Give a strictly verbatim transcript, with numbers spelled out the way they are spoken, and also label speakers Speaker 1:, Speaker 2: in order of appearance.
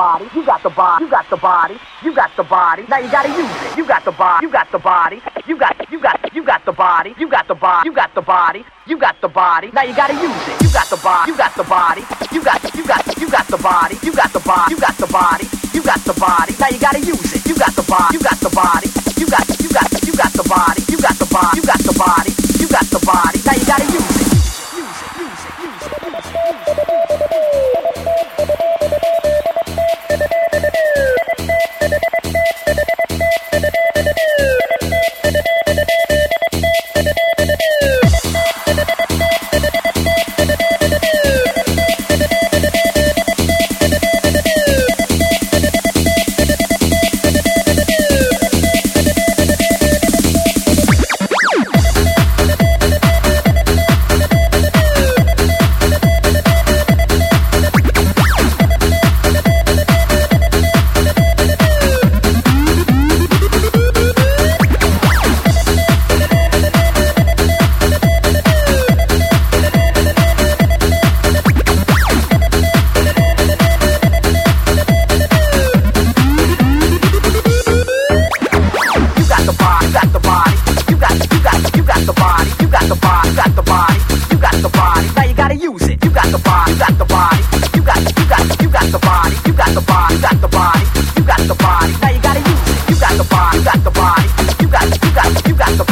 Speaker 1: body, you got the body, you got the body, you got the body. Now you gotta use it. You got the body, you got the body, you got, you got, you got the body, you got the body, you got the body, you got the body. Now you gotta use it. You got the body, you got the body, you got, you got, you got the body, you got the body, you got the body, you got the body. Now you gotta use it. You got the body, you got the body, you got, you got, you got the body, you got the body, you got the body, you got the body. Now you gotta use it. Use it, use it, use it, use it, use it, use the body, you got the body, you got the body, you got, you got, you got the